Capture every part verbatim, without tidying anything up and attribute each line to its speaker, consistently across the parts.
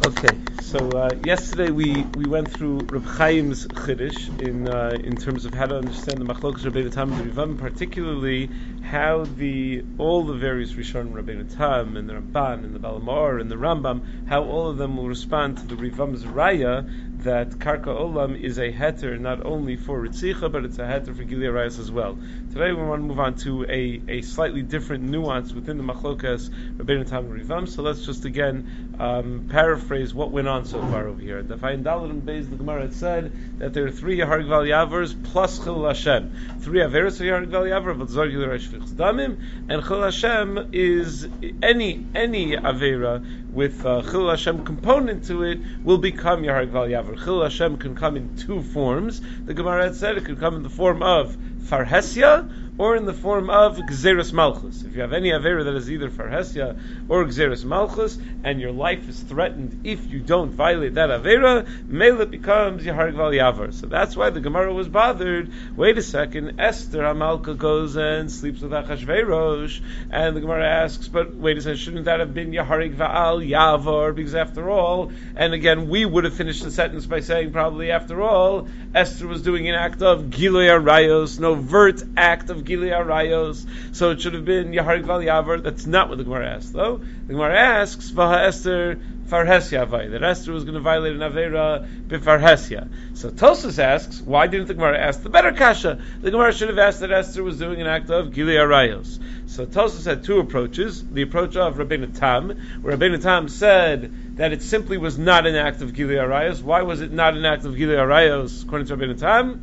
Speaker 1: Okay, so uh, yesterday we, we went through Reb Chaim's Chiddush in uh, in terms of how to understand the Machlokas Rabbeinu Tam and the Rivam, particularly how the all the various Rishonim, Rabbeinu Tam and the Ramban and the Balamor and the Rambam, how all of them will respond to the Rivam's Raya that Karka Olam is a heter not only for Ritzicha, but it's a heter for Gilead Rayas as well. Today we want to move on to a, a slightly different nuance within the Machlokas Rabbeinu Tam and Rivam. So let's just again um, paraphrase what went on so far over here. The Fayin Daled and Beis, the Gemara had said that there are three Yahar Gval Yavers plus Chil Hashem. Three Averos for Yahar Gval Yaver, but Zor Gilead Rayas Shvichs Damim, and Chil Hashem is any any Avera with uh, Chil Hashem component to it will become Yahar Gval Yaver. Chil Hashem can come in two forms. The Gemara had said it could come in the form of Farhesia or in the form of Gzeres Malchus. If you have any Avera that is either Farhesia or Gzeres Malchus, and your life is threatened if you don't violate that Avera, Mela becomes Yahar Gval Yavar. So that's why the Gemara was bothered. Wait a second, Esther Hamalka goes and sleeps with Achashverosh, and the Gemara asks, but wait a second, shouldn't that have been Yahar Gval Yavar? Because after all, and again, we would have finished the sentence by saying probably after all, Esther was doing an act of Gilui Arayos, an overt act of Gilui Arayos, so it should have been Yahar Gval Yavar. That's not what the Gemara asks, though. The Gemara asks, Vaha Esther Farhesia Avai, that Esther was going to violate an Avera Bifarhesia. So Tosfos asks, why didn't the Gemara ask the better kasha? The Gemara should have asked that Esther was doing an act of Gilui Arayos. So Tosfos had two approaches. The approach of Rabbeinu Tam, where Rabbeinu Tam said that it simply was not an act of Gilui Arayos. Why was it not an act of Gilui Arayos, according to Rabbeinu Tam?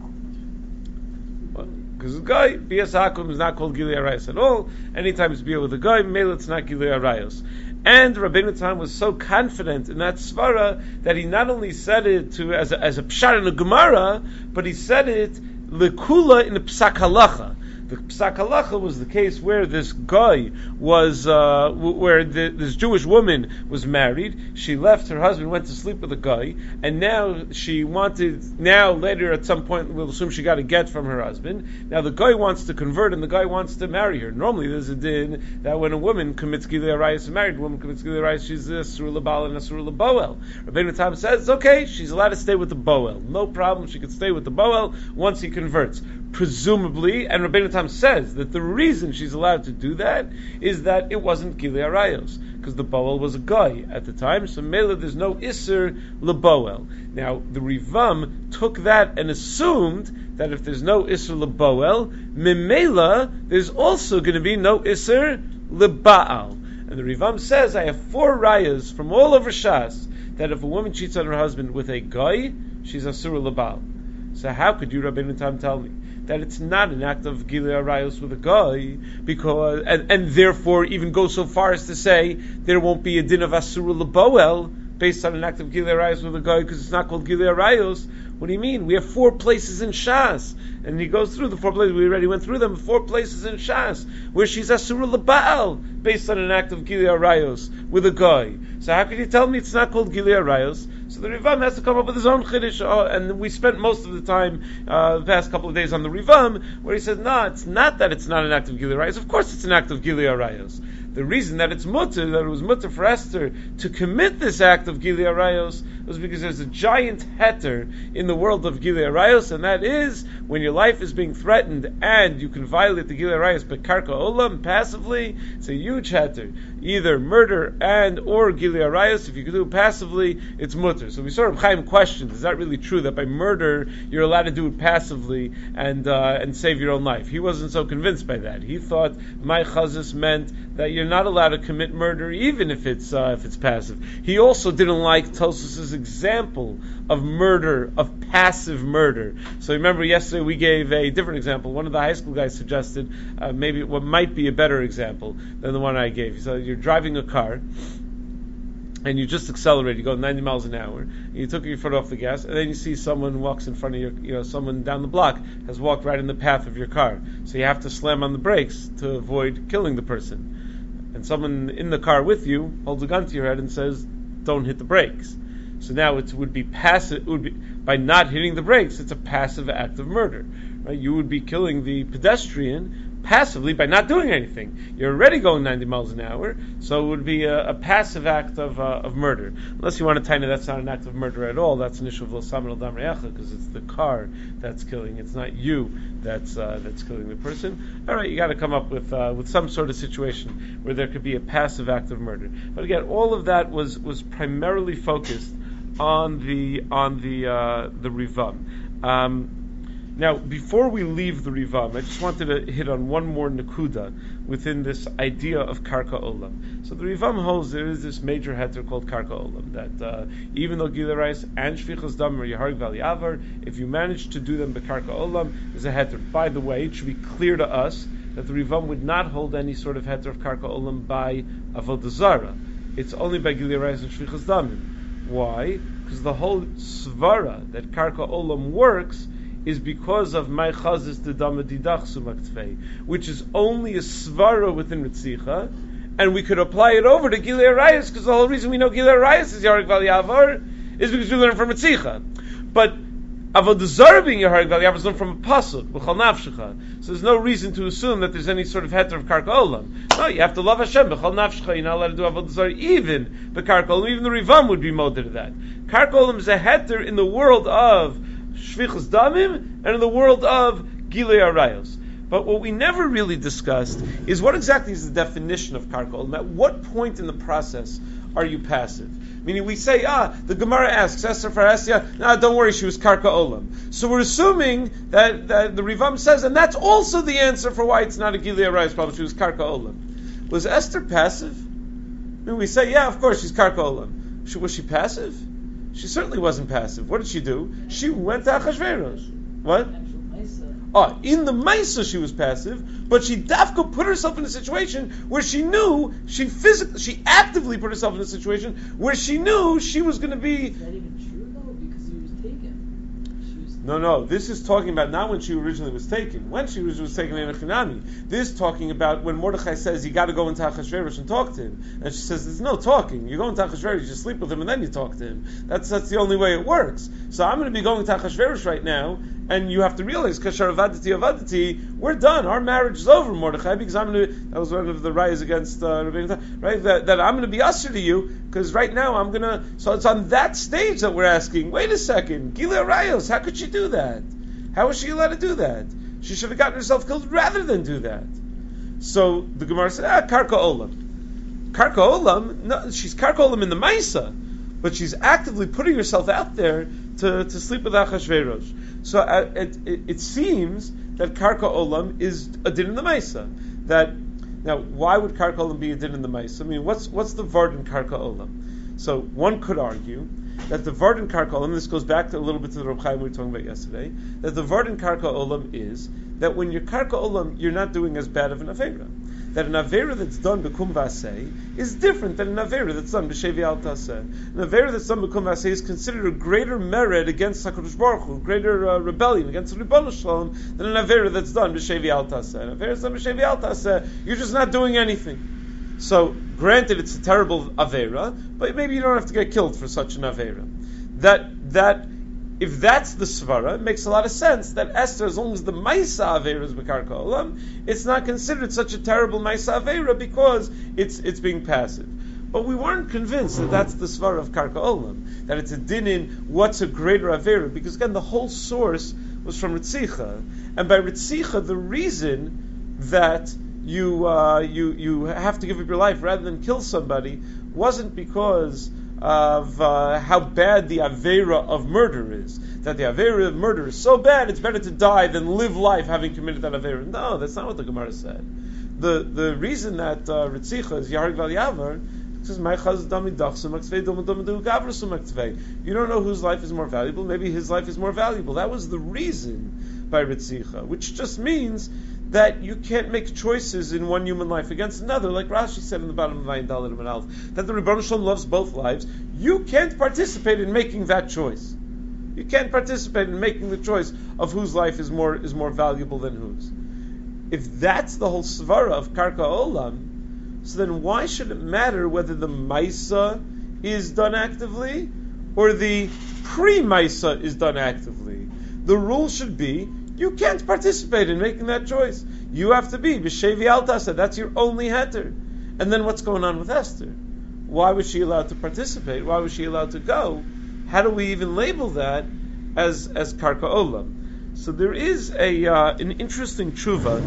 Speaker 1: Because the guy, Bias Hakum, is not called Gilui Arayos at all. Anytime it's Bia with a guy, Mela, it's not Gilui Arayos. And Rabbeinu Tam was so confident in that svara that he not only said it to as a, as a pshat in a Gemara, but he said it lekula in a psak halacha. The psak halacha was the case where this guy was, uh, where the, this Jewish woman was married. She left her husband, went to sleep with a guy, and now she wanted, now later at some point, we'll assume she got a get from her husband. Now the guy wants to convert and the guy wants to marry her. Normally there's a din that when a woman commits Gilui Arayos, a married woman commits Gilui Arayos, she's a Asur L'Baal and Asur L'Boel. Rabbeinu Tam says, okay, she's allowed to stay with the Boel. No problem, she could stay with the Boel once he converts. Presumably, and Rabbeinu Tam says that the reason she's allowed to do that is that it wasn't Gilui Arayos, because the Boel was a guy at the time, so Mela there's no Isser LeBoel. Now, the Rivam took that and assumed that if there's no Isser LeBoel, Mimela, there's also going to be no Isser LeBaal. And the Rivam says, I have four rayas from all over Shas, that if a woman cheats on her husband with a guy, she's Asur LeBaal. So how could you, Rabbeinu Tam, tell me that it's not an act of Gilui Arayos with a guy, because and, and therefore even go so far as to say there won't be a din of Asur L'Boel based on an act of Gilui Arayos with a guy because it's not called Gilui Arayos? What do you mean? We have four places in Shas, and he goes through the four places. We already went through them. Four places in Shas where she's Asur L'Baal based on an act of Gilui Arayos with a guy. So how can you tell me it's not called Gilui Arayos? So the Rivam has to come up with his own chiddush, oh, and we spent most of the time, uh, the past couple of days on the Rivam, where he says, no, it's not that it's not an act of Gilui Arayos. Of course it's an act of Gilui Arayos. The reason that it's mutter, that it was mutter for Esther to commit this act of Gilui Arayos, was because there's a giant heter in the world of Gilui Arayos, and that is when your life is being threatened and you can violate the Gilui Arayos but Karka Olam passively. It's a huge heter, either murder and or Gilui Arayos. If you can do it passively, it's mutter. So we saw Reb Chaim questioned, is that really true that by murder you're allowed to do it passively and uh, and save your own life? He wasn't so convinced by that. He thought my chazis meant that you're not allowed to commit murder even if it's uh, if it's passive. He also didn't like Tosfos' example of murder, of passive murder. So remember yesterday we gave a different example. One of the high school guys suggested uh, maybe what might be a better example than the one I gave. He said you're driving a car and you just accelerate, you go ninety miles an hour, and you took your foot off the gas, and then you see someone who walks in front of your, you know, someone down the block has walked right in the path of your car. So you have to slam on the brakes to avoid killing the person. And someone in the car with you holds a gun to your head and says, don't hit the brakes. So now it would be passive, it would be, by not hitting the brakes, it's a passive act of murder. Right? You would be killing the pedestrian, passively by not doing anything. You're already going ninety miles an hour, so it would be a, a passive act of uh, of murder. Unless you want to tell me that's not an act of murder at all, that's an issue of lo samin al dam re'echa, because it's the car that's killing. It's not you that's uh, that's killing the person. All right, you got to come up with uh, with some sort of situation where there could be a passive act of murder. But again, all of that was was primarily focused on the on the uh, the Rivam. Um, Now, before we leave the Rivam, I just wanted to hit on one more Nakuda within this idea of Karka Olam. So the Rivam holds there is this major heter called Karka Olam, that uh, even though Gilui Arayos and Shvichas Dam are Yaharg Val Yavar, if you manage to do them by Karka Olam, there's a heter. By the way, it should be clear to us that the Rivam would not hold any sort of heter of Karka Olam by Avodah Zarah. It's only by Gilui Arayos and Shvichas Dam. Why? Because the whole svara that Karka Olam works is because of my chazis to damadidach sumaktvei, which is only a svara within Ritzicha, and we could apply it over to Gilui Arayos, because the whole reason we know Gilui Arayos is Yahareg Val Yavar is because we learn from Ritzicha. But Avodah Zarah being Yahareg Val Yavar is learned from a pasuk, B'chal Nafshecha. So there's no reason to assume that there's any sort of heter of Karka Olam. No, you have to love Hashem, B'chal Nafshecha. You're not allowed to do Avodah Zarah even B'Karka Olam. Even the Rivam would be moded to that. Karka Olam is a heter in the world of Shvichas Damim, and in the world of Gilui Arayos. But what we never really discussed is what exactly is the definition of Karka Olam. At what point in the process are you passive? Meaning we say, ah, the Gemara asks, Esther Farasya, no, don't worry, she was Karka Olam. So we're assuming that, that the Rivam says, and that's also the answer for why it's not a Gilui Arayos problem, she was Karka Olam. Was Esther passive? I mean, we say, yeah, of course, she's Karka Olam. She, was she passive? She certainly wasn't passive. What did she do? She went to Achashverosh. What? Oh, in the Maisa she was passive, but she dafka put herself in a situation where she knew, she physically, she actively put herself in a situation where she knew she was going to be...
Speaker 2: Is that even true though? Because he was taken. She was
Speaker 1: No, no, this is talking about not when she originally was taken. When she was, was taken in a Chinami. This is talking about when Mordechai says, you got to go into Achashverosh and talk to him. And she says, there's no talking. You go into Achashverosh, you sleep with him, and then you talk to him. That's that's the only way it works. So I'm going to be going to Achashverosh right now, and you have to realize, Kashar avadati avadati, we're done. Our marriage is over, Mordechai, because I'm going to, that was one of the rayas against, uh, right, that, that I'm going to be usher to you, because right now I'm going to, so it's on that stage that we're asking, wait a second, Gilui Arayos, how could she do that? How was she allowed to do that? She should have gotten herself killed rather than do that. So the Gemara said, ah, Karka Olam. Karka Olam, no, she's Karka Olam in the Maisa, but she's actively putting herself out there to, to sleep with Achashverosh. So uh, it, it, it seems that Karka Olam is a din in the Maisa. That, now, why would Karka Olam be a din in the Maisa? I mean, what's what's the vard in Karka Olam? So one could argue that the vard in Karka Olam, this goes back to a little bit to the Reb Chaim we were talking about yesterday, that the vard in Karka Olam is that when you're Karka Olam, you're not doing as bad of an Aveira. That an Aveira that's done Bekum Vasei is different than an Aveira that's done B'Shevi Al Taseh. An Aveira that's done Bekum Vasei is considered a greater merit against HaKadosh Baruch Hu, greater uh, rebellion against Ribono Shalom than an Aveira that's done B'Shevi Al Taseh. An Aveira that's done B'Shevi Al Taseh, you're just not doing anything. So, granted, it's a terrible Aveira, but maybe you don't have to get killed for such an Aveira. That, that, if that's the svara, it makes a lot of sense that Esther, as long as the Maisa Aveira is Bekarka Olam, it's not considered such a terrible Maisa Aveira because it's it's being passive. But we weren't convinced that that's the svara of Karka Olam, that it's a din in what's a greater Aveira, because again, the whole source was from Ritzicha. And by Ritzicha, the reason that you uh, you you have to give up your life rather than kill somebody wasn't because of uh, how bad the Aveira of murder is. That the Aveira of murder is so bad, it's better to die than live life having committed that Aveira. No, that's not what the Gemara said. The the reason that uh, Ritzicha is Yahareg Val Yavar says, you don't know whose life is more valuable. Maybe his life is more valuable. That was the reason by Ritzicha, which just means that you can't make choices in one human life against another, like Rashi said in the bottom of Vayin Dalet Amud Aleph, that the Ribono Shalom loves both lives. You can't participate in making that choice. You can't participate in making the choice of whose life is more is more valuable than whose. If that's the whole svara of Karka Olam, so then why should it matter whether the Maisa is done actively or the pre-Maisa is done actively? The rule should be you can't participate in making that choice. You have to be b'shevi al tasa. That's your only heter. And then what's going on with Esther? Why was she allowed to participate? Why was she allowed to go? How do we even label that as as karka olam? So there is a uh, an interesting tshuva.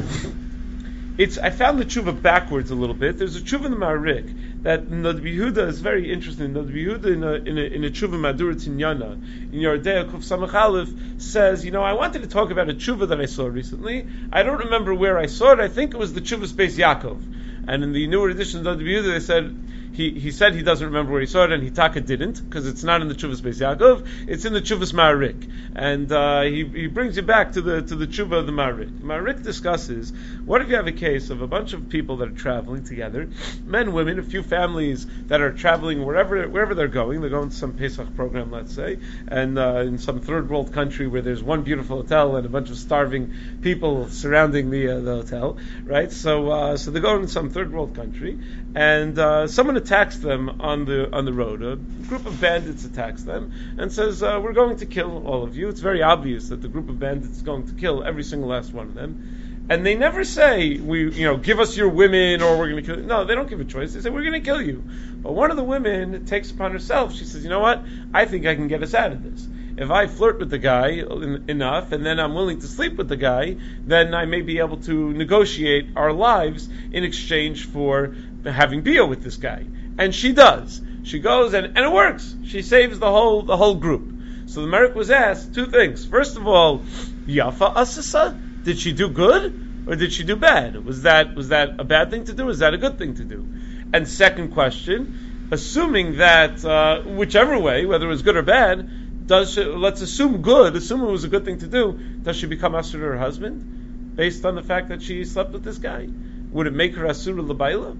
Speaker 1: It's I found the tshuva backwards a little bit. There's a tshuva in the Marik that Nod Yehuda is very interesting. Nod Yehuda in a in a, in a tshuva Madur Tinyana in Yordea Kuf Samach Aleph says, you know, I wanted to talk about a tshuva that I saw recently. I don't remember where I saw it. I think it was the tshuva Space Yaakov. And in the newer edition of Nod Yehuda, they said. He he said he doesn't remember where he saw it, and Hitaka didn't, because it's not in the Chuvas Beis Yaakov. It's in the Chuvas Ma'arik, and uh, he he brings you back to the to the Chuvah of the Ma'arik. Ma'arik discusses what if you have a case of a bunch of people that are traveling together, men, women, a few families that are traveling wherever wherever they're going. They're going to some Pesach program, let's say, and uh, in some third world country where there's one beautiful hotel and a bunch of starving people surrounding the uh, the hotel, right? So uh, so they're going to some third world country, and uh, someone attacks them on the on the road. A group of bandits attacks them and says, uh, "We're going to kill all of you." It's very obvious that the group of bandits is going to kill every single last one of them. And they never say, "We, you know, give us your women, or we're going to kill you." No, they don't give a choice. They say, "We're going to kill you." But one of the women takes upon herself. She says, "You know what? I think I can get us out of this. If I flirt with the guy in, enough, and then I'm willing to sleep with the guy, then I may be able to negotiate our lives in exchange for having bia with this guy." And she does. She goes and, and it works. She saves the whole the whole group. So the Merrick was asked two things. First of all, Yafa Asasa, did she do good or did she do bad? Was that was that a bad thing to do? Was that a good thing to do? And second question, assuming that uh, whichever way, whether it was good or bad, does she, let's assume good, assume it was a good thing to do, does she become asur to her husband based on the fact that she slept with this guy? Would it make her asur l'bayla?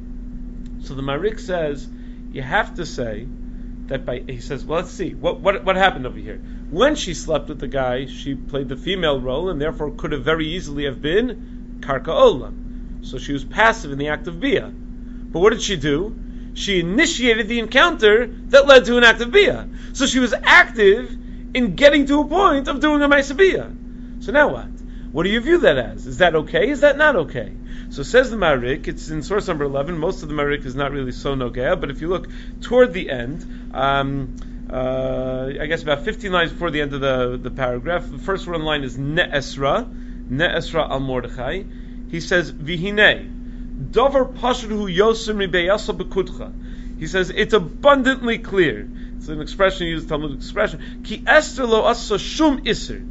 Speaker 1: So the Marik says, you have to say that by, he says, well, let's see, what, what what happened over here? When she slept with the guy, she played the female role, and therefore could have very easily have been karka olam. So she was passive in the act of bia. But what did she do? She initiated the encounter that led to an act of bia. So she was active in getting to a point of doing a ma'aseh bia. So now what? What do you view that as? Is that okay? Is that not okay? So says the Marik, it's in source number eleven, most of the Marik is not really so nogea, but if you look toward the end, um, uh, I guess about fifteen lines before the end of the, the paragraph, the first one line is Ne'esra, Ne'esra al Mordechai. He says, Vihine, Dover Pashruhu Yosem Ribeyasa Bekutcha. He says, it's abundantly clear. It's an expression used, Talmudic expression. Ki Esther lo asa shum iser.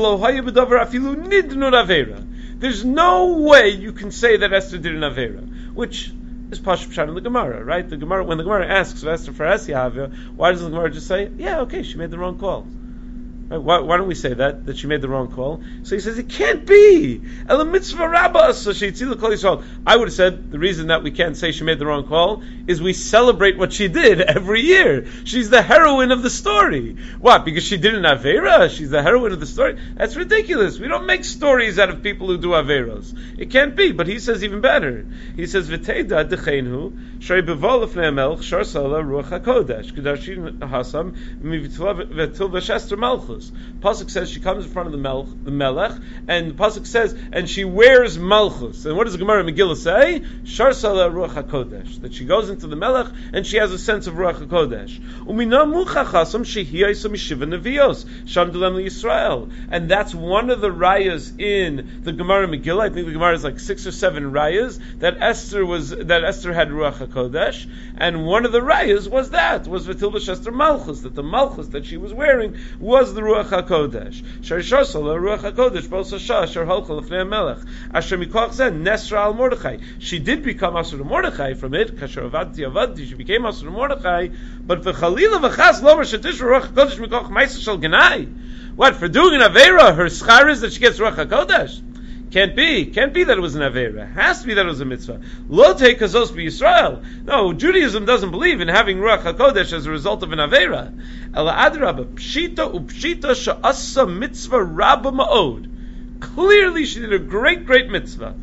Speaker 1: There's no way you can say that Esther did an Avera, which is Pashup Pshat in the Gemara, right? The Gemara, when the Gemara asks of Esther for Esiyavia, why doesn't the Gemara just say, yeah, okay, she made the wrong call? Right? Why, why don't we say that, that she made the wrong call? So he says, it can't be! Ela mitzvah rabbah, so she'itzilu kol Yisrael. I would have said, the reason that we can't say she made the wrong call is we celebrate what she did every year. She's the heroine of the story. What? Because she did an Avera? She's the heroine of the story? That's ridiculous. We don't make stories out of people who do Averos. It can't be, but he says even better. He says, V'teida d'cheinhu, shrei b'vo lefnei melch, shar sala ruach HaKodesh, kedashin hasam, v'til v'shester malchus. Pasuk says she comes in front of the, mel- the melech, and the Pasuk says, and she wears malchus. And what does the Gemara Megillah say? Shar sala ruach HaKodesh. That she goes into the melech, and she has a sense of ruach HaKodesh. Umina muchachasam shehiyaysa mishiva nevios, sham delem Yisrael. And that's one of the rayas in the Gemara Megillah. I think the Gemara is like six or seven rayas, that Esther was, that Esther had ruach HaKodesh, and one of the rayas was that, was v'til v'shester malchus, that the malchus that she was wearing was the Ruach HaKodesh. Shar Shosala Ruach HaKodesh Bos Hasha Shar Holcha Lefnei Melech Asher Mikoch Zen Nesra Al Mordechai. She did become Asur to Mordechai from it. Kasher Avadti Avadti. She became Asur to Mordechai. But v'Chalila v'Chas Lomer Shetish Ruach HaKodesh Mikoch Ma'aser Shel Genai. What, for doing an Avera, her schar is that she gets Ruach HaKodesh? Can't be. Can't be that it was an Avera. Has to be that it was a mitzvah. Lo te kazos b'Yisrael. No, Judaism doesn't believe in having Ruach HaKodesh as a result of an Avera. Ela adraba, pshita upshita sha'asa mitzvah rabba ma'od. Clearly she did a great, great mitzvah.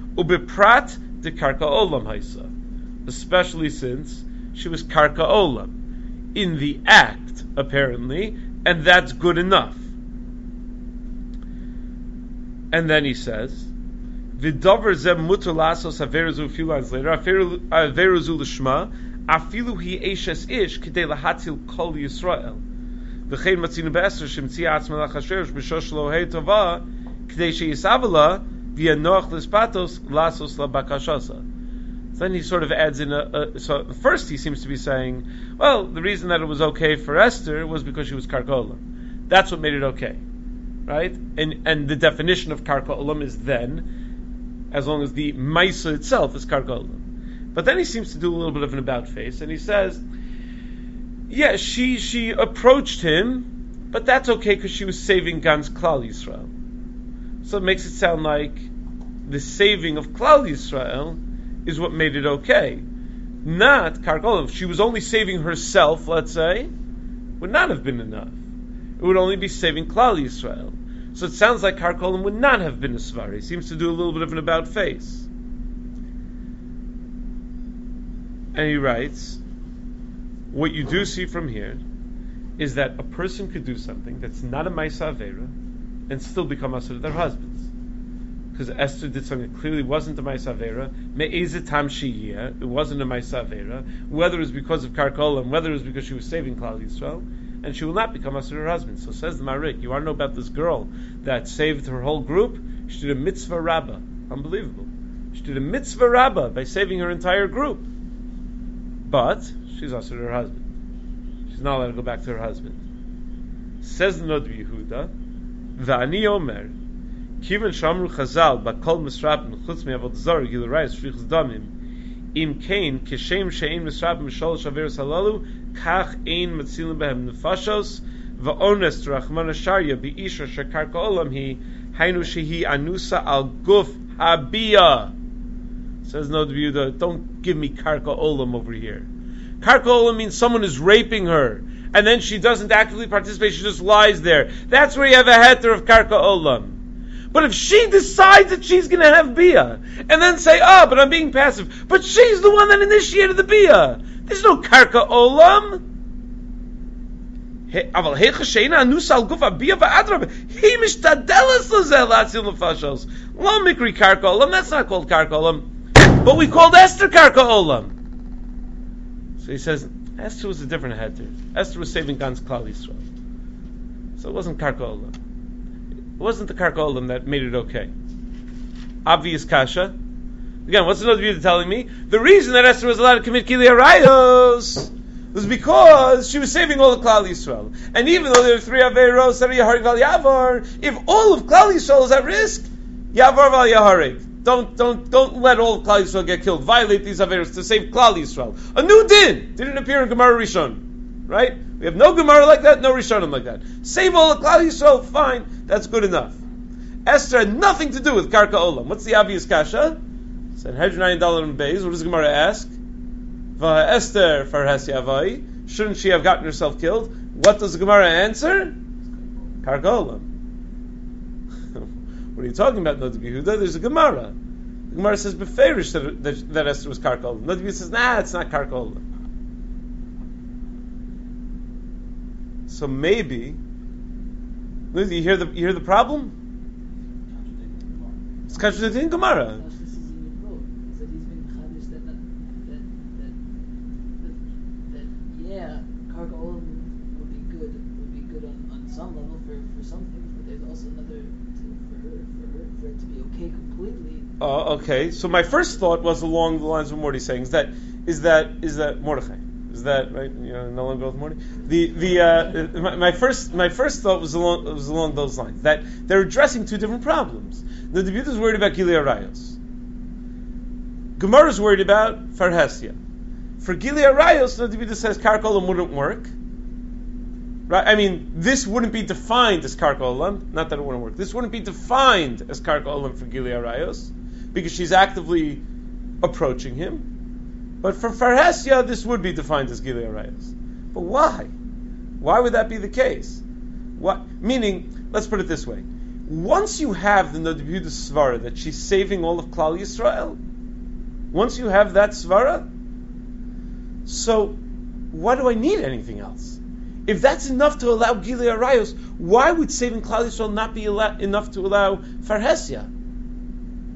Speaker 1: Ubiprat de karka olam haisa. Especially since she was karka olam. In the act, apparently, and that's good enough. And then he says, V'dover zem mutar lasos averuzu a few lines later. Averuzu l'shma afilu hi eshes ish k'dei lahatil kol Yisrael. V'chein matzinu be'Esther shemtzia atzma lachashverosh b'shosh lo hei tova k'dei sheyisavala v'yanoch l'spatos lasos labakashasa. Then he sort of adds in a, a. So first he seems to be saying, well, the reason that it was okay for Esther was because she was karkolam. That's what made it okay, right? And and the definition of karkolam is then, as long as the Maisa itself is karkolam. But then he seems to do a little bit of an about face, and he says, yeah, she she approached him, but that's okay because she was saving Gans Klal Yisrael. So it makes it sound like the saving of Klal Yisrael is what made it okay. Not karkolam. If she was only saving herself, let's say, would not have been enough. It would only be saving Klal Yisrael. So it sounds like karkolam would not have been a svar. He seems to do a little bit of an about face. And he writes, what you do see from here is that a person could do something that's not a Maisa Avera and still become Asur to their husbands. Because Esther did something that clearly wasn't a Maisa Avera. Me'ezet tam sheyeh, it wasn't a Maisa Avera. Whether it was because of karkolam, whether it was because she was saving Klal Yisrael, and she will not become Asur to her husband. So says the Marik, you want to know about this girl that saved her whole group? She did a mitzvah rabbah. Unbelievable. She did a mitzvah rabbah by saving her entire group. But she's Asur to her husband. She's not allowed to go back to her husband. Says the Nod Yehuda, V'ani Omer, Kivan Shamru Chazal, Bakol Misrabim, Chutz Me'avod Zor, Gilarayas, Shrichus Damim, Im Kain, Keshem She'ein Misrabim, Mishol Shaveris Halalu, Kach Ein Matzilim Behem Nefashos, Va'ones Rachmana Sharya, Bi'isha Shekar Ka'olam Hi, Hainu Shehi Anusa Al Guf Habiyah. Says no Yehuda, don't give me Karka Olam over here. Karka Olam means someone is raping her, and then she doesn't actively participate, she just lies there. That's where you have a heter of Karka Olam. But if she decides that she's going to have bia, and then say, oh, but I'm being passive, but she's the one that initiated the bia, there's no Karka Olam. אבל היכא שאינה אנוסה על גוף הביאה ואדרבה, היא משתדלת לזה להציל נפשות. לא מקרי קרקע עולם, that's not called קרקע עולם. But we called Esther Karka Olam. So he says, Esther was a different heter. Esther was saving Gans Klal Yisrael. So it wasn't Karka Olam. It wasn't the Karka Olam that made it okay. Obvious kasha. Again, what's another view telling me? The reason that Esther was allowed to commit Kili Arayos was because she was saving all of Klal Yisrael. And even though there are three Averos, Sari Yaharik Val Yavar, if all of Klal Yisrael is at risk, Yavar Val Yaharik. Don't, don't, don't let all of Klal Yisrael get killed. Violate these Averos to save Klal Yisrael. A new din didn't appear in Gemara Rishon. Right? We have no Gemara like that, no Rishonim like that. Save all of Klal Yisrael, fine. That's good enough. Esther had nothing to do with Karka Olam. What's the obvious kasha? Sanhedrin nine dollar and Beis. What does Gemara ask? Va Esther farhas yavai. Shouldn't she have gotten herself killed? What does the Gemara answer? Karka Olam. What are you talking about, Nod Yehuda? There's a Gemara. The Gemara says beferish that, that, that Esther was Karka Olam. Nod Yehuda says, nah, it's not Karka Olam. So maybe, you hear the you hear the problem? It's contradicting Gemara.
Speaker 2: Yeah, Karka Olam would be good. Would be good on, on some level for, for some things, but there's also another to, for her for her for it to be okay completely.
Speaker 1: Oh, okay. So my first thought was along the lines of Morty saying, is that is that is that Mordechai? Is that right? You know, no longer with Morty. The the uh, my, my first my first thought was along was along those lines, that they're addressing two different problems. The Debut is worried about Gilei Arayos. Gemara is worried about Farhesia. For Gilei Arayos, the Debut says Karka Olam wouldn't work. Right? I mean, this wouldn't be defined as Karka Olam. Not that it wouldn't work. This wouldn't be defined as Karka Olam for Gilei Arayos, because she's actively approaching him. But for Farhesia, this would be defined as Gilei Arayos. But why? Why would that be the case? What? Meaning, let's put it this way. Once you have the Nod Yehuda Svara that she's saving all of Klal Yisrael, once you have that Svara, so why do I need anything else? If that's enough to allow Gilei Arayos, why would saving Klal Yisrael not be allow- enough to allow Farhesia?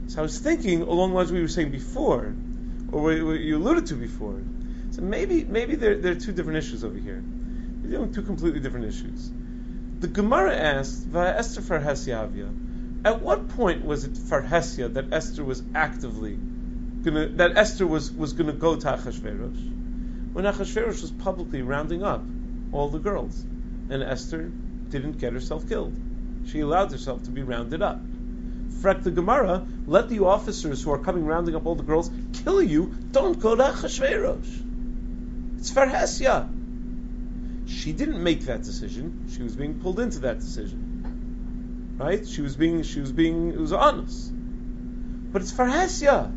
Speaker 1: So I was thinking along the lines we were saying before, or what you alluded to before. So maybe maybe there, there are two different issues over here. We're dealing with two completely different issues. The Gemara asked, "Va Esther farhesia avia." At what point was it farhesia that Esther was actively gonna that Esther was, was gonna go to Achashverosh? When Achashverosh was publicly rounding up all the girls, and Esther didn't get herself killed. She allowed herself to be rounded up. Frek the Gemara, let the officers who are coming rounding up all the girls kill you. Don't go to Achashverosh. It's farhesia. She didn't make that decision. She was being pulled into that decision, right? She was being, she was being, it was honest. But it's farhesia.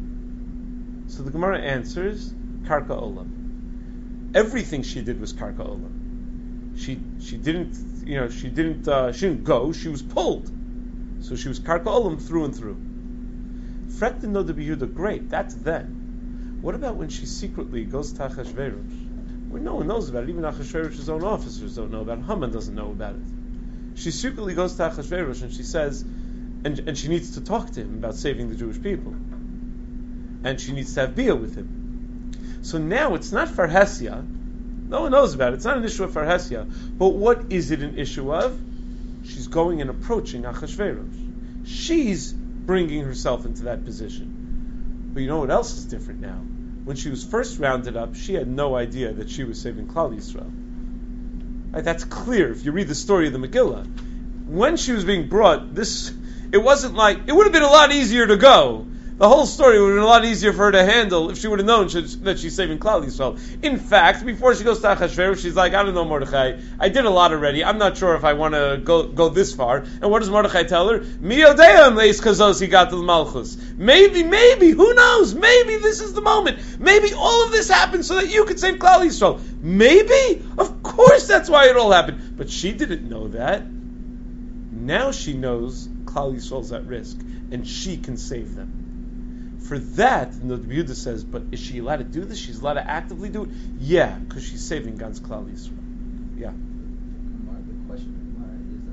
Speaker 1: So the Gemara answers, karka olam. Everything she did was karka olam. She she didn't, you know, she didn't, uh, she didn't go. She was pulled. So she was karka olam through and through. Frek the Noda B'Yehuda, great. That's then. What about when she secretly goes to Achashverosh? Well, no one knows about it. Even Achashverosh's own officers don't know about it. Haman doesn't know about it. She secretly goes to Achashverosh and she says, and, and she needs to talk to him about saving the Jewish people. And she needs to have bia with him. So now it's not farhesia. No one knows about it. It's not an issue of farhesia. But what is it an issue of? She's going and approaching Achashverosh. She's bringing herself into that position. But you know what else is different now? When she was first rounded up, she had no idea that she was saving Klal Yisrael. Right, that's clear if you read the story of the Megillah. When she was being brought, this it wasn't like, it would have been a lot easier to go. The whole story would have been a lot easier for her to handle if she would have known she, that she's saving Klal Yisrael. In fact, before she goes to Achashverosh, she's like, I don't know, Mordechai. I did a lot already. I'm not sure if I want to go go this far. And what does Mordechai tell her? Mi yodeim leis kazos he got to the Malchus. Maybe, maybe, who knows? Maybe this is the moment. Maybe all of this happened so that you could save Klal Yisrael. Maybe? Of course that's why it all happened. But she didn't know that. Now she knows Klal Yisrael's at risk. And she can save them. For that, the Yehuda says, but is she allowed to do this? She's allowed to actively do it? Yeah, because she's saving Gans Klal Yisrael. Yeah.
Speaker 3: The question is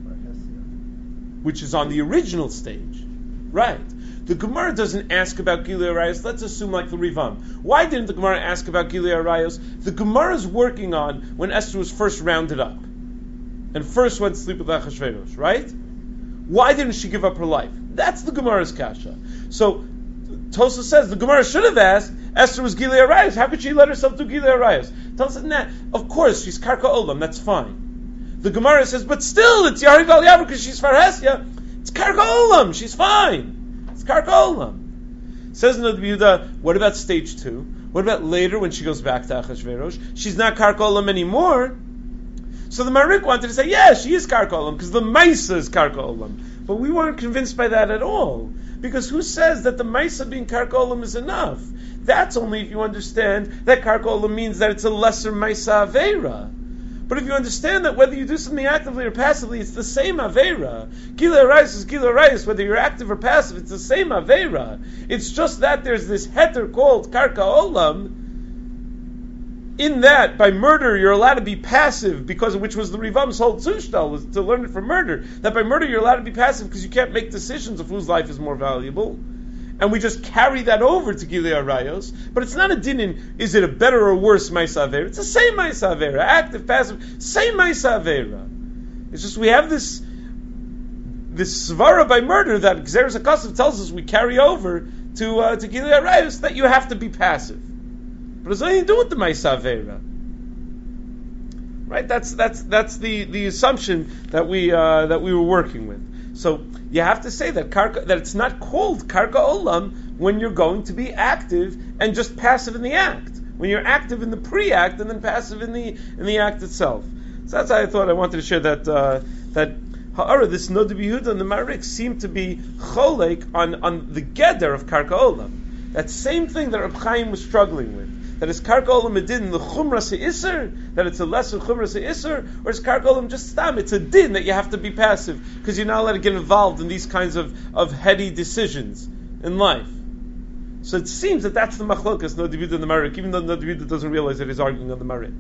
Speaker 3: on
Speaker 1: which is on the original stage. Right. The Gemara doesn't ask about Gilui Arayos. Let's assume like the Rivam. Why didn't the Gemara ask about Gilui Arayos? The Gemara is working on when Esther was first rounded up and first went to sleep with Achashverosh, right? Why didn't she give up her life? That's the Gemara's kasha. So, Tosa says the Gemara should have asked, Esther was Gilui Arayos. How could she let herself do Gilui Arayos? Tosa said, nah, of course, she's Karka Olam, that's fine. The Gemara says, but still, it's Yaharid Gal Yavar because she's Farhesia. It's Karka Olam, she's fine. It's Karka Olam. Says in the Yehuda, what about stage two? What about later when she goes back to Achashverosh? She's not Karka Olam anymore. So the Marik wanted to say, yeah, she is Karka Olam because the Maisa is Karka Olam. But we weren't convinced by that at all. Because who says that the Maisa being Karka Olam is enough? That's only if you understand that Karka Olam means that it's a lesser Maisa Aveira. But if you understand that whether you do something actively or passively, it's the same Aveira. Gilui Arayos is Gilui Arayos, whether you're active or passive, it's the same Aveira. It's just that there's this heter called Karka Olam. In that, by murder, you're allowed to be passive, because which was the Rivam's whole Tzushtal, was to learn it from murder. That by murder, you're allowed to be passive because you can't make decisions of whose life is more valuable. And we just carry that over to Gilui Arayos. But it's not a din in, is it a better or worse Maisa Aveira? It's the same Maisa Aveira. Active, passive, same Maisa Aveira. It's just we have this this Svara by murder that Gzeres HaKasav tells us we carry over to uh, to Gilui Arayos, that you have to be passive. But it's nothing to do with the Maisa Aveira. Right? That's that's that's the, the assumption that we uh, that we were working with. So you have to say that karka, that it's not called Karka Olam when you're going to be active and just passive in the act. When you're active in the pre-act and then passive in the in the act itself. So that's how I thought I wanted to share that uh, that Ha'ara, this Noda B'Yehuda and the Marik seem to be cholek on, on the geder of Karka Olam. That same thing that Reb Chaim was struggling with. That is Karka Olam a din, the Chumra Se'isr, that it's a lesser Chumra Se'isr, or is Karka Olam just stam, it's a din that you have to be passive, because you're not allowed to get involved in these kinds of, of heady decisions in life. So it seems that that's the Machlokas, Noda B'Yehuda and the Marik, even though Noda B'Yehuda doesn't realize that he's arguing on the Marik.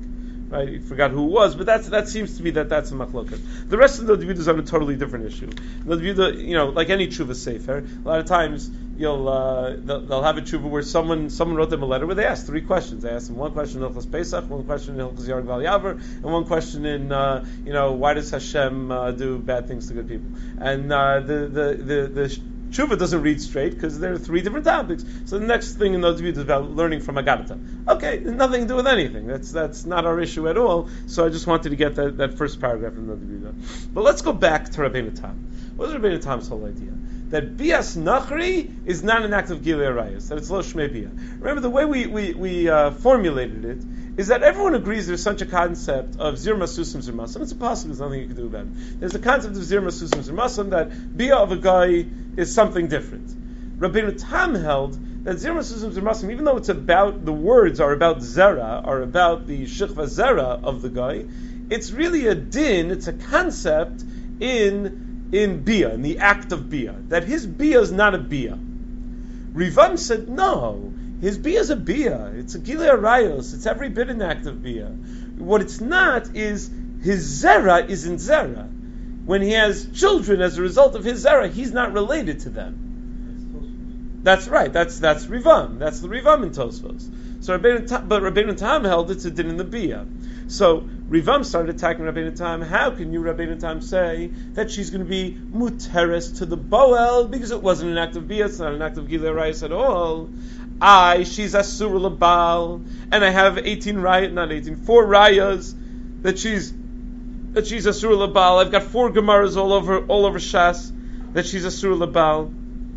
Speaker 1: Right, he forgot who it was, but that's that seems to be that that's a machlokas. The rest of the Nod Yehuda is on a totally different issue. Nod Yehuda, you know, like any tshuva sefer, a lot of times you'll uh, they'll, they'll have a tshuva where someone someone wrote them a letter where they asked three questions. They asked them one question in Hilchos Pesach, one question in Hilchos Yarg Val Yaver, and one question in uh, you know why does Hashem uh, do bad things to good people? And uh, the the the the Tshuva doesn't read straight because there are three different topics. So the next thing in those videos is about learning from Agadata. Okay, nothing to do with anything. That's that's not our issue at all. So I just wanted to get that, that first paragraph in the video. But let's go back to Rabbeinu Tam. What is Rabbeinu Tam's whole idea? That Bias Nachri is not an act of Gilei Arayos, that it's Lo Shmei Bia. Remember, the way we, we, we uh, formulated it is that everyone agrees there's such a concept of Zir Masusim Zir Masam. It's impossible, there's nothing you can do about it. There's a concept of Zir Masusim Zir Masam, that Bia of a guy is something different. Rabbeinu Tam held that Zir Masusim Zir Masam, even though it's about, the words are about Zera, are about the Shechva Zera of the guy, it's really a din, it's a concept in in Bia, in the act of Bia, that his Bia is not a Bia. Rivam said, no, his Bia is a Bia. It's a Gilei Arayos. It's every bit an act of Bia. What it's not is his Zera isn't Zera. When he has children as a result of his Zera, he's not related to them. That's right. That's that's Rivam. That's the Rivam in Tosfos. So Rabbeinu Tam, but Rabbeinu Tam held it's a din in the Bia. So Rivam started attacking Rabbeinu Tam. How can you, Rabbeinu Tam, say that she's going to be muteres to the Boel because it wasn't an act of Bia, it's not an act of Gilei Arayos at all? I, she's Asur Labal, and I have eighteen rayas, not eighteen, four rayas that she's that she's Asur Labal. I've got four Gemaras all over all over Shas that she's Asur Labal.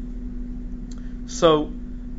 Speaker 1: So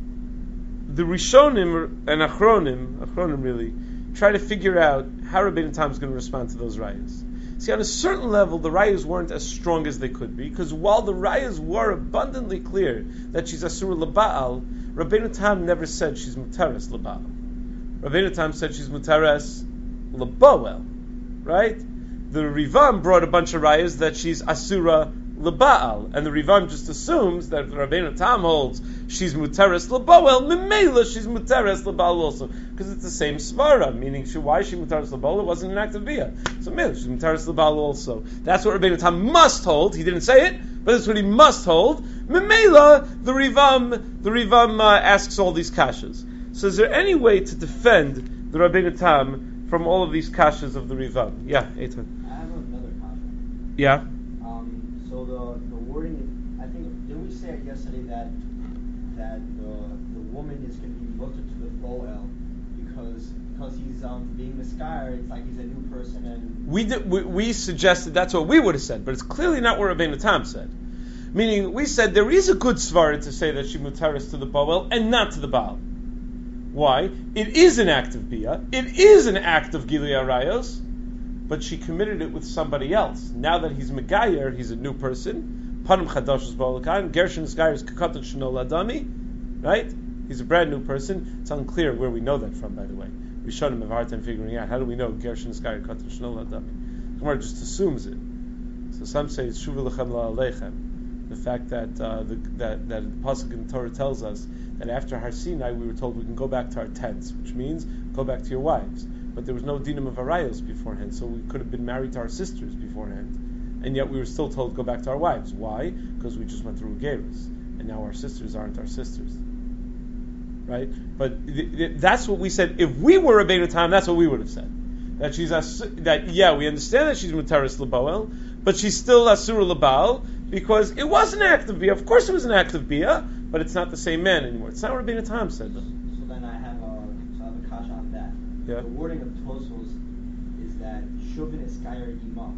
Speaker 1: the Rishonim and Achronim, Achronim really, try to figure out how Rabbeinu Tam is going to respond to those rayas. See, on a certain level, the rayas weren't as strong as they could be, because while the rayas were abundantly clear that she's Asur Labal, Rabbeinu Tam never said she's Muteres Labal. Rabbeinu Tam said she's Muteres Laboel, right? The Rivam brought a bunch of rayas that she's Asura Labaal, and the Rivam just assumes that Rabbeinu Tam holds she's Muteres Laboel, Memela she's Muteres Labaal also, because it's the same svara, meaning she, why is she Muteres Laboel? It wasn't an act of Bia. So Memela she's Muteres Labaal also. That's what Rabbeinu Tam must hold. He didn't say it, but that's what he must hold. Memela, the Rivam, the Rivam uh, asks all these kashas. So is there any way to defend the Rabbeinu Tam from all of these kashas of the Rivam? Yeah, Eitan.
Speaker 3: I have another kasha.
Speaker 1: Yeah.
Speaker 3: So the, the wording, I think, didn't we say it yesterday that that the the woman is going to be mutter to the Boel because because he's um being misguided, it's like he's a new person and
Speaker 1: we did we, we suggested that's what we would have said, but it's clearly not what Rabbeinu Tam said. Meaning, we said there is a good svara to say that she mutaris to the Boel and not to the Baal. Why? It is an act of Bia. It is an act of Gilei Arayos. But she committed it with somebody else. Now that he's Megayer, he's a new person. Panim Chadashus Ba'alakan. Gershon Isgayer is Kakatok Shnol Adami. Right? He's a brand new person. It's unclear where we know that from, by the way. We showed him have a hard time figuring out how do we know Gershon Isgayer Kakatok Shnol Adami. Gemara just assumes it. So some say it's Shuva Lechem La'alechem. The fact that uh, the, that that the pasuk in Torah tells us that after Har Sinai we were told we can go back to our tents, which means go back to your wives. But there was no dinam of arayos beforehand, so we could have been married to our sisters beforehand, and yet we were still told to go back to our wives. Why? Because we just went through Geras, and now our sisters aren't our sisters, right? But th- th- that's what we said. If we were Rabbeinu Tam, that's what we would have said. That she's as- that yeah, we understand that she's Muteres Laboel, but she's still Asura Labal because it was an act of Bia. Of course, it was an act of Bia, but it's not the same man anymore. It's not what Rabbeinu Tam said though.
Speaker 3: So then I have a, so I have a kasha on that.
Speaker 1: Yeah.
Speaker 3: The wording of Tosfos is that Shuvin is Skayer Ima.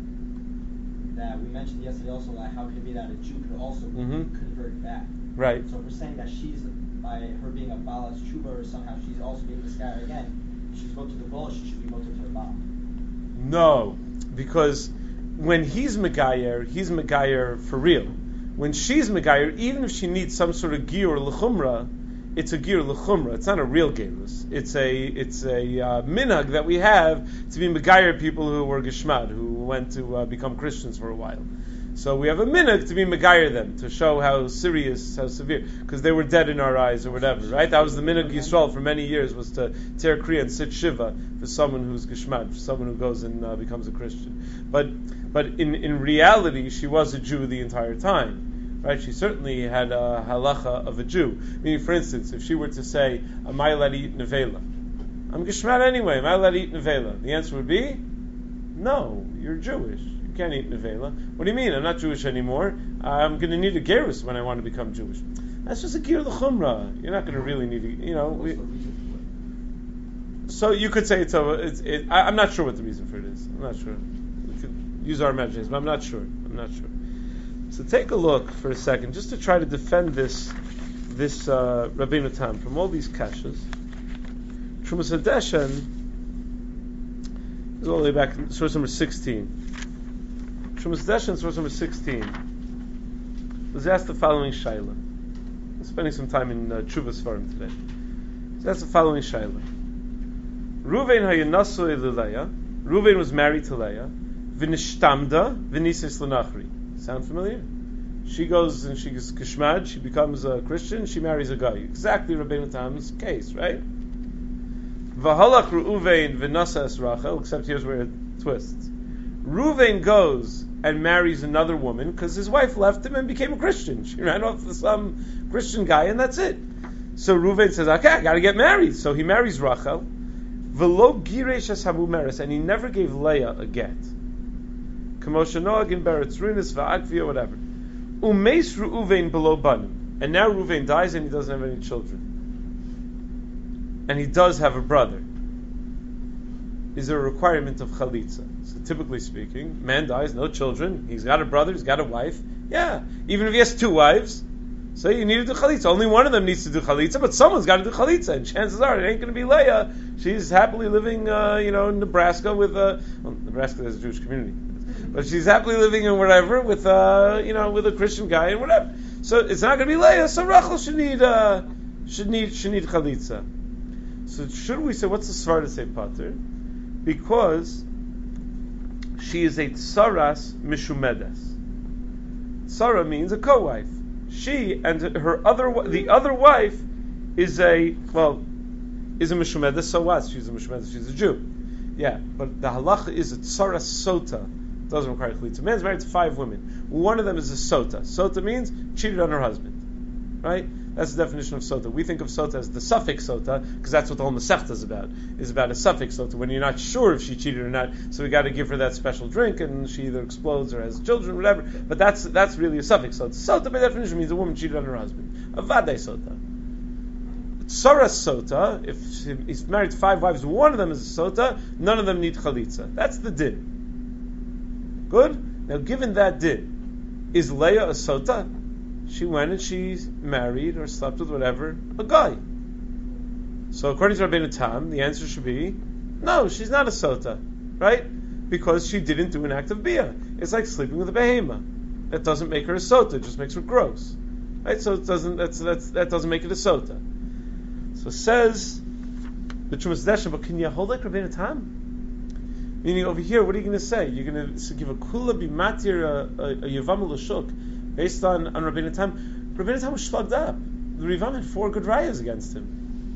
Speaker 3: That we mentioned yesterday also that how could it be that a Jew could also
Speaker 1: Mm-hmm.
Speaker 3: convert back?
Speaker 1: Right.
Speaker 3: So if we're saying that she's, by her being a Balas Chuba or somehow she's also being the Skayer again, if she's go to the Baal, she should be go to her Baal.
Speaker 1: No, because when he's Megayer, he's Megayer for real. When she's Megayer, even if she needs some sort of Giyur L'chumra, it's a Giyur L'chumra. It's not a real Gerus. It's a it's a uh, minhag that we have to be Megayer people who were Geshmad, who went to uh, become Christians for a while. So we have a minhag to be megayer them, to show how serious, how severe, because they were dead in our eyes or whatever, right? That was the minhag Yisrael for many years, was to tear kriya and sit shiva for someone who's geshmad, for someone who goes and uh, becomes a Christian. But but in, in reality, she was a Jew the entire time, right? She certainly had a halacha of a Jew. Meaning, for instance, if she were to say, am I allowed to eat nevela? I'm geshmad anyway, am I allowed to eat nevela? The answer would be, no, you're Jewish. Can't eat nevela. What do you mean? I'm not Jewish anymore. I'm going to need a gerus when I want to become Jewish. That's just a gir l'chumra. You're not going to really need, a, you know. We, so you could say it's a. It's, it, I, I'm not sure what the reason for it is. I'm not sure. We could use our imaginations, but I'm not sure. I'm not sure. So take a look for a second, just to try to defend this this uh, Rabbeinu Tam from all these kashas. Trumas Hadeshen is all the way back in source number sixteen. Trumas Hadeshen, source number sixteen, was asked the following shaila. I'm spending some time in uh, Tshuvas Farim today. He asked the following shaila. Ruvain hayanasu Leah. Ruvain was married to Leah. V'nishtamda v'nisis l'nachri. Sound familiar? She goes and she's kishmad. She becomes a Christian. She marries a guy. Exactly Rabbeinu Tam's case, right? V'halach Ruvain v'nasas Rachel. Except here's where it twists. Ruvain goes and marries another woman because his wife left him and became a Christian. She ran off with some Christian guy and that's it. So Ruvain says, okay, I gotta get married. So he marries Rachel. V'lo giresh es habu meres, and he never gave Leah a get. Kamosha noag in beretz ruinis v'agvi or whatever. Umeis Ruvain below banim. And now Ruvain dies and he doesn't have any children. And he does have a brother. Is there a requirement of chalitza? So typically speaking, man dies, no children, he's got a brother, he's got a wife. Yeah, even if he has two wives, so you need to do chalitza. Only one of them needs to do chalitza, but someone's got to do chalitza. And chances are it ain't going to be Leah. She's happily living, uh, you know, in Nebraska with a well, Nebraska has a Jewish community, but she's happily living in whatever with, uh, you know, with a Christian guy and whatever. So it's not going to be Leah. So Rachel should need, uh, should need, should need chalitza. So should we say what's the svar to say pater? Because she is a tsaras mishumedes. Tsara means a co-wife. She and her other, the other wife, is a well, is a mishumedes. So what? She's a mishumedes. She's a Jew. Yeah, but the halacha is a tsaras sota. It doesn't require chalitza. Man's married to five women. One of them is a sota. Sota means cheated on her husband. Right? That's the definition of sota. We think of sota as the suffix sota because that's what the whole Masechta is about. Is about a suffix sota when you're not sure if she cheated or not. So we got to give her that special drink, and she either explodes or has children, or whatever. But that's that's really a suffix sota. Sota by definition means a woman cheated on her husband. A vadei sota. Tsaras sota. If he's married to five wives, one of them is a sota. None of them need chalitza. That's the din. Good. Now, given that din, is Leah a sota? She went and she married or slept with whatever, a guy. So according to Rabbeinu Tam, the answer should be, no, she's not a sota, right? Because she didn't do an act of bia. It's like sleeping with a behema. That doesn't make her a sota, it just makes her gross. Right? So it doesn't, that's, that's, that doesn't make it a sota. So says the Trumas Hadeshen, but can you hold like Rabbeinu Tam? Meaning over here, what are you going to say? You're going to give a kula bimatir, a, a, a yavam l'shuk, based on, on Rabbeinu Tam. Rabbeinu Tam was shlugged up. The Rivam had four good rayas against him.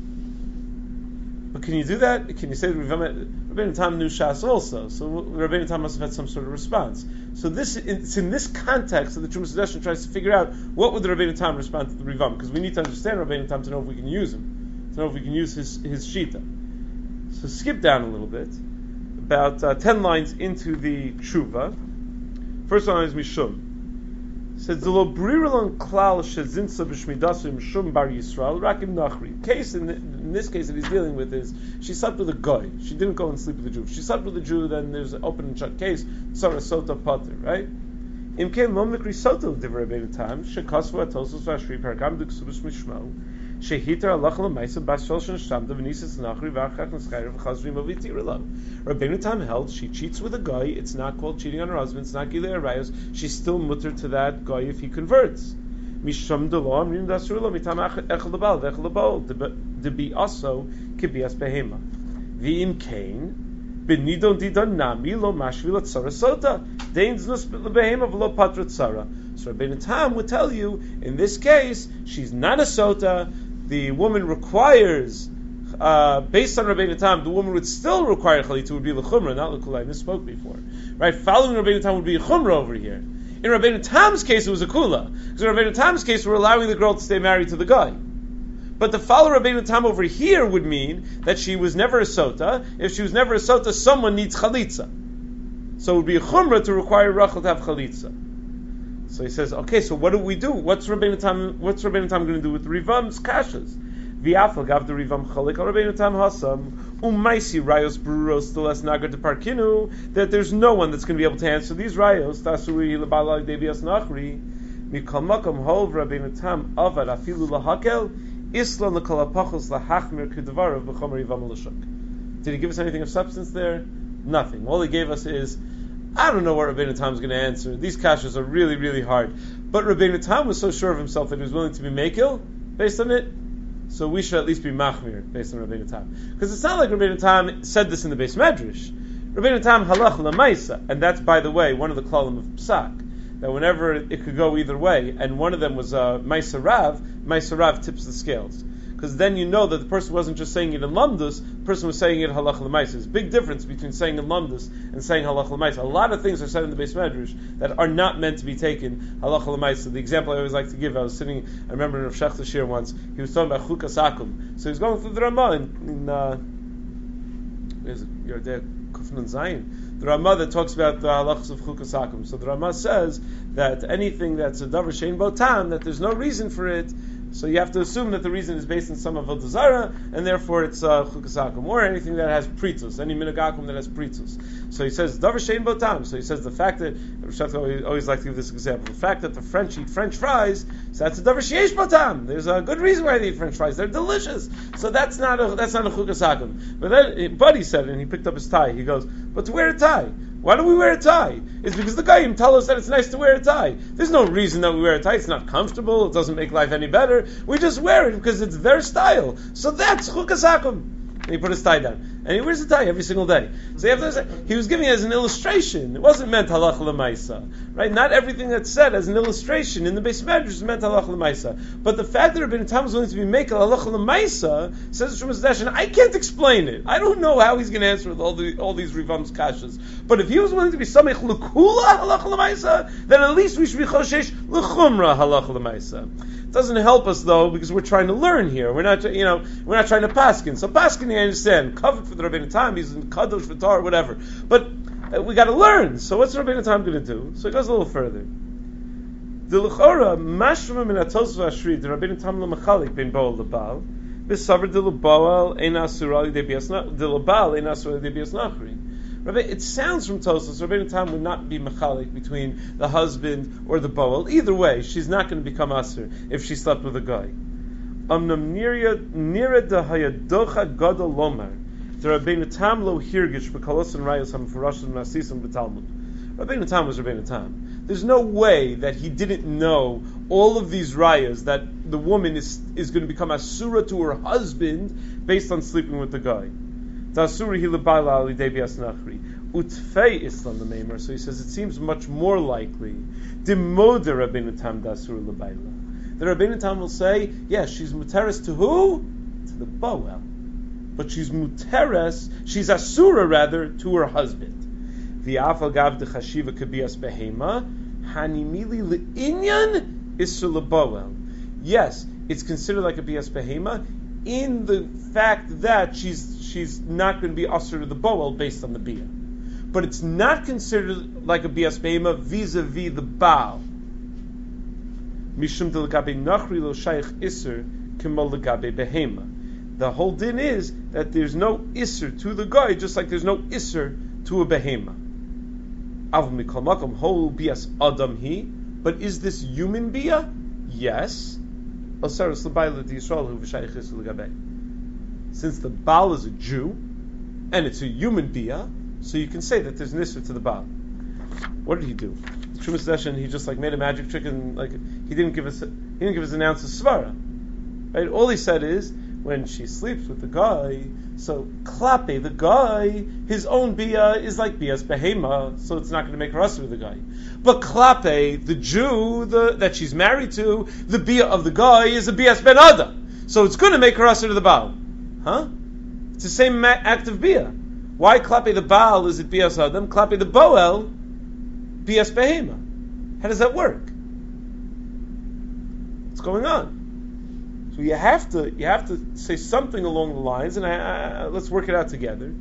Speaker 1: But can you do that? Can you say that Rivam, Rabbeinu Tam knew Shas also? So Rabbeinu Tam must have had some sort of response. So this, it's in this context that the Trumas Hadeshen tries to figure out what would the Rabbeinu Tam respond to the Rivam, because we need to understand Rabbeinu Tam to know if we can use him, to know if we can use his his shita. So skip down a little bit, about uh, ten lines into the tshuva. First line is Mishum. Says the lo brirulon klal shezinsa b'shmidasim shum bar Yisrael rakim nachri. Case in, the, in this case that he's dealing with is she slept with a guy. She didn't go and sleep with a Jew. If she slept with a Jew, then there's an open and shut case. Tzara sota pater, right? Im kein lo mikri sota l'divrei Rabbeinu Tam shekasvu atosos v'ashri parakam d'ksubus mishmo shehitar alach l'maisa bas shol shenishtamda v'nisis nachri v'achach neschayre v'chazrim avitira lo. Rabbeinu Tam held she cheats with a guy. It's not called cheating on her husband. It's not gilei arayos. She's still mutter to that guy if he converts. Misham delo amrim dasrulo mitam echel lebal v'echel lebal to be also kibias behema. V'im kain Benidon didon nami lo mashvilat sarasota. Dain's nus lebehema v'lo patrat tzara. So Rabbeinu Tam would tell you, in this case, she's not a sota. The woman requires, uh, based on Rabbeinu Tam, the woman would still require chalitza, would be l'chumra, not l'kulai. I misspoke before. Right? Following Rabbeinu Tam would be a chumra over here. In Rabbeinu Tam's case, it was a kula. Because in Rabbeinu Tam's case, we're allowing the girl to stay married to the guy. But the follow Rabbeinu Tam over here would mean that she was never a sota. If she was never a sota, someone needs chalitza. So it would be a chumra to require Rachel to have chalitza. So he says, okay, so what do we do? What's Rabbeinu Tam, what's Rabbeinu Tam going to do with Rivam's kashas? V'afal gav the Rivam chalik al Rabbeinu Tam hasam u'maisi rayos bruros teles nagar de parkinu, that there's no one that's going to be able to answer these rayos. Tasuri lebala debias nachri mikol makom hov Rabbeinu Tam avad afilu lahakel isla lekol apachos lahachmir kedvarav b'chomer Rivam l'shuk. Did he give us anything of substance there? Nothing. All he gave us is, I don't know what Rabbeinu Tam is going to answer. These kashas are really, really hard. But Rabbeinu Tam was so sure of himself that he was willing to be mekil based on it, so we should at least be machmir based on Rabbeinu Tam. Because it's not like Rabbeinu Tam said this in the Beis Medrash. Rabbeinu Tam halach lamaisa, and that's, by the way, one of the klalim of Psak, that whenever it could go either way, and one of them was uh, Maisa Rav, Maisa Rav tips the scales. Because then you know that the person wasn't just saying it in Lamdus, the person was saying it halach l'maisa. There's a big difference between saying in Lamdus and saying halach l'maisa. A lot of things are said in the Beis Medrash that are not meant to be taken halach l'maisa. The example I always like to give, I was sitting, I remember in Rav Shech Shir once, he was talking about chukas akum. So he was going through the Ramah in, in uh, where's it? You're there, Kufnan Zayin. The Ramah that talks about the halachas of chukas akum. So the Ramah says that anything that's a davar shein bo tam, that there's no reason for it, so you have to assume that the reason is based on some avodah zara, and therefore it's uh, chukas akum, or anything that has pritus, any minhag akum that has pritus. So he says davar shein bo tam. So he says the fact that Rav always, always like to give this example. The fact that the French eat French fries, so that's a davar sheyesh bo tam. There's a good reason why they eat French fries. They're delicious. So that's not a that's not a chukas akum. But then, but he said, and he picked up his tie. He goes, but to wear a tie. Why do we wear a tie? It's because the Goyim tell us that it's nice to wear a tie. There's no reason that we wear a tie. It's not comfortable. It doesn't make life any better. We just wear it because it's their style. So that's chukas akum. And he put his tie down. And he wears a tie every single day. So you have to say, he was giving it as an illustration. It wasn't meant halach l'maisa. Right? Not everything that's said as an illustration in the Beis Medrash is meant halach l'maisa. But the fact that Rabbeinu Tam was willing to be makel halach l'maisa, says Shumas Dash, and I can't explain it. I don't know how he's going to answer with all the all these Rivam's kashas. But if he was willing to be samech l'kula halach l'maisa, then at least we should be choshesh l'chumra halach l'maisa. It doesn't help us though, because we're trying to learn here. We're not, you know, we're not trying to paskin. So paskin, I understand, covered for the Rabbeinu Tam, he's in kadosh for Torah, whatever. But uh, we got to learn. So what's Rabbeinu Tam going to do? So it goes a little further. The l'chora mashma min atosv ashri the Rabbeinu Tam l'machalik ben boal lebal b'savar de l'boal ein asurali de biasna de l'bal ein asurali de biasnachri. It sounds from Tosfos Rabbeinu Tam would not be mechalik between the husband or the boel. Either way, she's not going to become asur if she slept with a guy. Amnam nira dahayadocha gadol lomar. The Rabbeinu Tam lo hirgish b'kalos and rayos hamfurashim nasisim b'talmud. Rabbeinu Tam was Rabbeinu Tam. There's no way that he didn't know all of these rayos that the woman is is going to become asura to her husband based on sleeping with the guy. Tasuri hilabayla ali debias nachri utfei islam the meimer. So he says it seems much more likely demoder Rabbeinu Tam dasur labayla. The Rabbeinu Tam will say, yes, she's muteres to who? To the boel, but she's muteres, she's asura rather to her husband. V'afal gav de chashiva kabias behema hanimili leinyan isur laboel. Yes, it's considered like a bias behema in the fact that she's she's not going to be asur to the boel based on the bia, but it's not considered like a bias behema vis-a-vis the baal. Mishum delagabe nachri lo shaykh isur k'mol legabe behema. The whole din is that there's no isur to the guy, just like there's no isur to a behema. Av mikol makom whole bias adam he, but is this human bia? Yes. Since the Baal is a Jew, and it's a human bia, so you can say that there's an issur to the Baal. What did he do? Shumas Deshen, he just like made a magic trick and like he didn't give us he didn't give us an ounce of svara. Right? All he said is when she sleeps with the guy, so klape, the guy, his own bia is like bias behema, so it's not going to make her usher with the guy. But klape, the Jew the, that she's married to, the bia of the guy is a bias ben ada, so it's going to make her usher to the Baal. Huh? It's the same act of bia. Why klape the Baal is it bias adam? Klape the Boel, bias behema. How does that work? What's going on? So you have to you have to say something along the lines, and I, I, let's work it out together.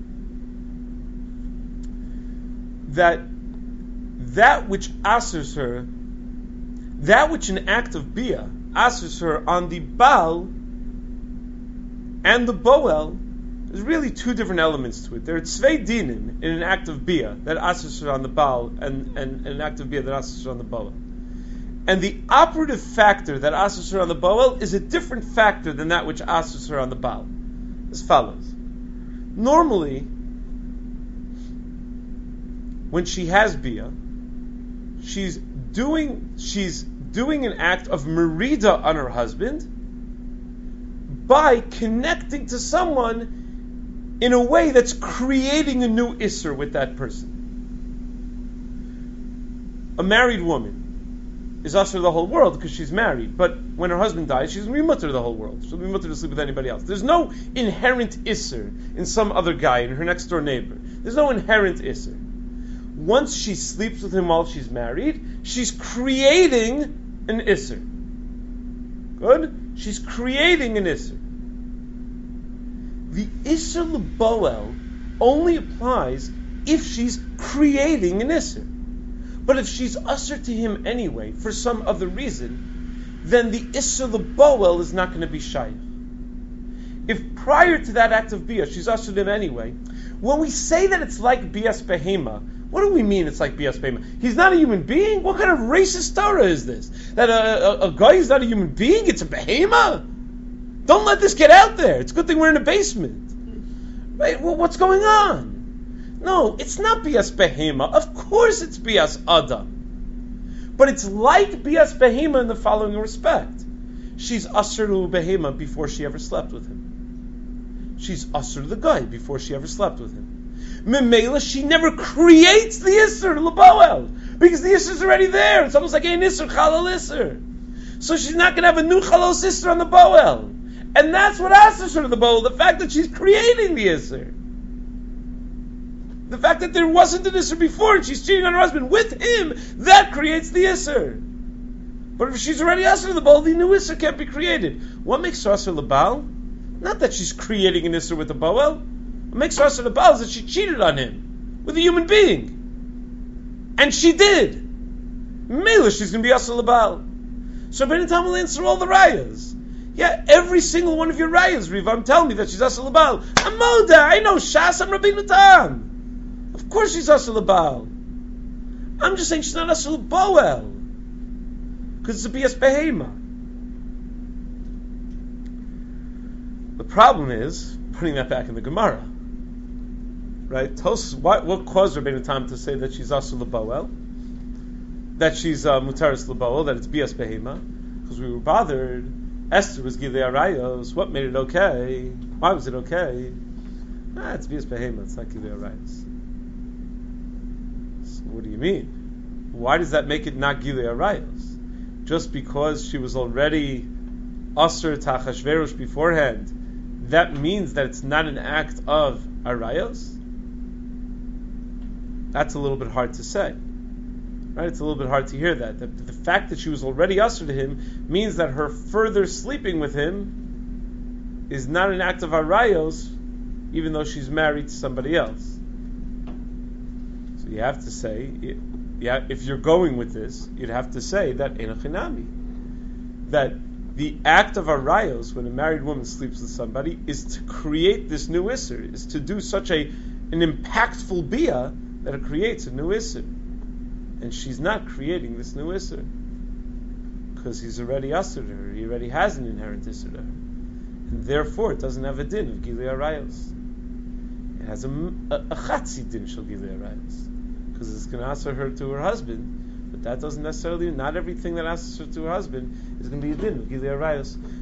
Speaker 1: That that which asers her, that which an act of bia asers her on the Baal and the Boel, there's really two different elements to it. There are tzvei dinim in an act of bia that asers her on the Baal and, and, and an act of bia that asers her on the Boel. And the operative factor that asers her on the Boel is a different factor than that which asers her on the Baal. As follows. Normally, when she has bia, she's doing she's doing an act of merida on her husband by connecting to someone in a way that's creating a new isser with that person. A married woman is usher to the whole world because she's married, but when her husband dies, she's going to be mutter to the whole world. She'll be mutter to sleep with anybody else. There's no inherent isser in some other guy, in her next door neighbor. There's no inherent isser. Once she sleeps with him while she's married, she's creating an isser. Good? She's creating an isser. The isser l'boel only applies if she's creating an isser. But if she's usher to him anyway, for some other reason, then the isser l'boel is not going to be shaykh. If prior to that act of bia, she's usher to him anyway, when we say that it's like bias behema, what do we mean it's like bias behema? He's not a human being? What kind of racist Torah is this? That a, a, a guy is not a human being? It's a behema? Don't let this get out there. It's a good thing we're in a basement. Right? Well, what's going on? No, it's not bias behema. Of course it's bias adam. But it's like bias behema in the following respect. She's usher to behema before she ever slept with him. She's usher to the guy before she ever slept with him. Memela, she never creates the isser l'boel because the isser is already there. It's almost like an isser chalal isser. So she's not going to have a new chalos isser on the boel. And that's what asks her to the boel, the fact that she's creating the isser. The fact that there wasn't an isser before and she's cheating on her husband with him, that creates the isser. But if she's already asr to the boel, the new isser can't be created. What makes her asr l'baal? Not that she's creating an isser with the boel. What makes her asr l'baal is that she cheated on him with a human being. And she did. Mela, she's going to be asr l'baal. So Rabbeinu Tam will answer all the rayas. Yeah, every single one of your rayas, Rivam, tell me that she's asr l'baal. I'm Moda, I know Shas, I'm Rabbeinu Tam. Of course she's asr l'baal. I'm just saying she's not asr l'boel. Because it's a bias behema. The problem is putting that back in the Gemara, right? Tos, what, what caused Rabbeinu Tam to say that she's asr l'boel, that she's uh, mutaris l'boel, that it's bias behema? Because we were bothered. Esther was gilei arayos. What made it okay? Why was it okay? Ah, it's bias behema. It's not gilei arayos. So what do you mean? Why does that make it not gilei arayos? Just because she was already asr t'achashverosh beforehand, that means that it's not an act of arayos? That's a little bit hard to say. Right? It's a little bit hard to hear that. The, the fact that she was already asr to him means that her further sleeping with him is not an act of arayos, even though she's married to somebody else. So you have to say, yeah, if you're going with this, you'd have to say that enochinami, that the act of arayos when a married woman sleeps with somebody is to create this new isser, is to do such a an impactful bia that it creates a new isser, and she's not creating this new isser because he's already asr to her. He already has an inherent isser to her, and therefore it doesn't have a din of gilei arayos. It has a, a, a chatzi din shel gilei arayos, because it's going to answer her to her husband, but that doesn't necessarily, not everything that asks her to her husband is going to be a din of gilei arayos.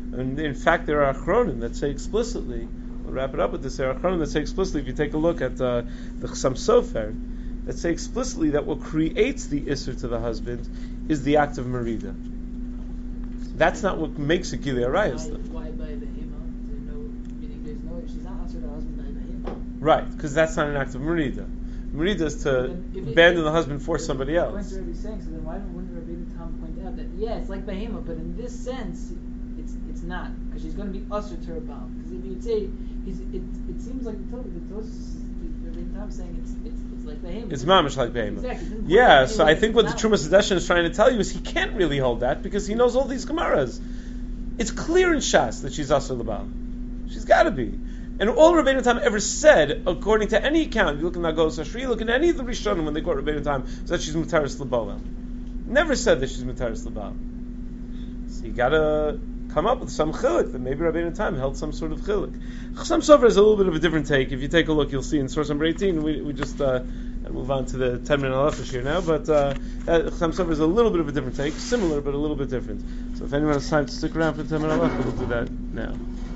Speaker 1: And in fact, there are achronim that say explicitly. We'll wrap it up with this. There are achronim that say explicitly. If you take a look at uh, the Chassam Sofer, that say explicitly that what creates the isser to the husband is the act of merida. That's not what makes it Gilui Arayos.
Speaker 2: Why, why by behema? There's no, meaning there's no, she's not answered her husband by behema.
Speaker 1: Right, because that's not an act of merida. Merida is to
Speaker 2: If it-
Speaker 1: abandon
Speaker 2: if-
Speaker 1: the husband for somebody
Speaker 2: The
Speaker 1: else.
Speaker 2: point Rabbi's saying, so then why wouldn't Rabbi Tom point out that yeah, it's like behema, but in this sense, it's it's not because she's going to be usher to her bound. Because if you'd say he's, it it seems like the Torah, the Torah, Rabbi Tom saying it's it's it's like behema.
Speaker 1: It's mamish like behema.
Speaker 2: Exactly. It didn't point
Speaker 1: Yeah,
Speaker 2: out
Speaker 1: so I
Speaker 2: anyway,
Speaker 1: think what the
Speaker 2: it's
Speaker 1: Trumas
Speaker 2: not.
Speaker 1: Hadeshin is trying to tell you is he can't really hold that because he knows all these Gemaras. It's clear in Shas that she's Asur L'Bal. She's got to be. And all Rabbeinu Tam ever said, according to any account, you look in Nagos Ashri, you look in any of the Rishonim when they quote Rabbeinu Tam, is that she's Mutaris L'Bal. Never said that she's Mutaris L'Bal. So you got to come up with some chilik that maybe Rabbeinu Tam held some sort of chilik. Chassam Sofer is a little bit of a different take. If you take a look, you'll see in source number eighteen. We, we just uh, move on to the ten minute halacha here now, but uh, Chassam Sofer is a little bit of a different take, similar but a little bit different. So if anyone has time to stick around for the ten minute halacha, we'll do that now.